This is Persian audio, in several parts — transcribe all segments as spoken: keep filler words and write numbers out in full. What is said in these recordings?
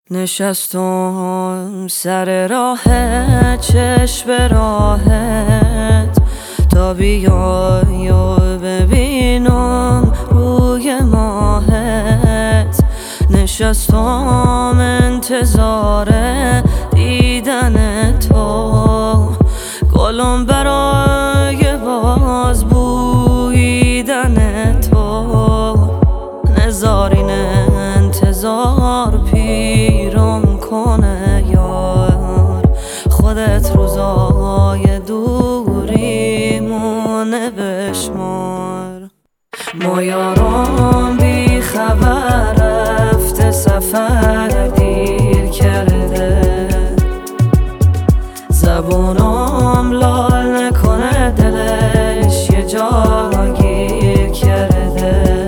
نشستم سر راه چشم راهت تا بیای و ببینم روی ماهت. نشستم انتظار دیدن تو، گلم برای باز بویدن تو. نزارین انتظار پیرم کنه یار، خودت روزای دوریمونه بشمار. ما یارم بی خبر رفته سفر دیر کرده، زبونم لال نکنه دلش یه جا گیر کرده.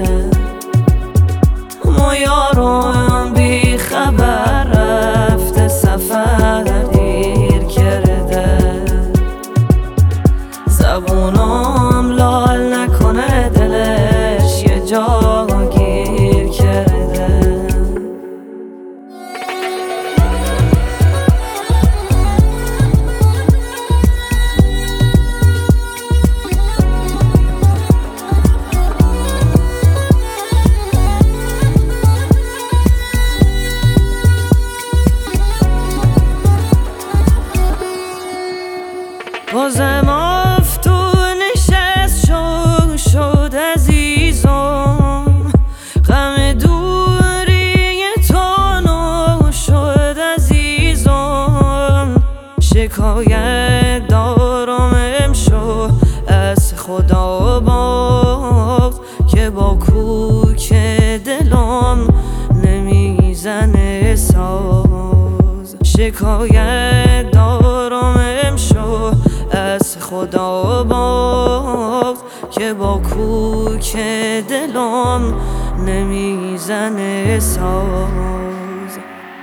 ما یارم بی خبر رفته سفر دیر کرده، زبونم لال نکنه دلش یه جا گیر کرده. بازم افتون نشست شد شد عزیزم، غم دوری تو نو شد عزیزم. شکایت دارم امشو از خدا باز که با کوک دلم نمیزنه ساز. شکایت دارم امشو از خدا باز که با کوک دلم نمیزنه ساز.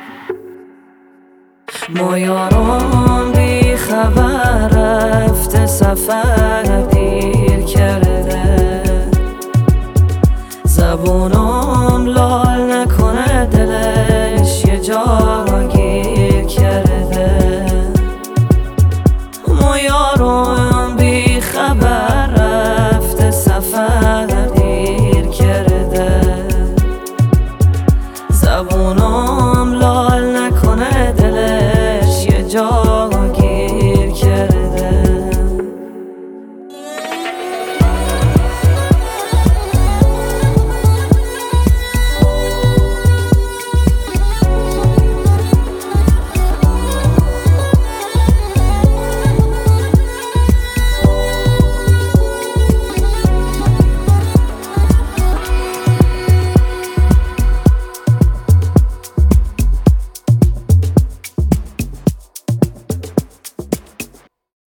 ما یارم بی خبر رفته سفر دیر کرده، زبون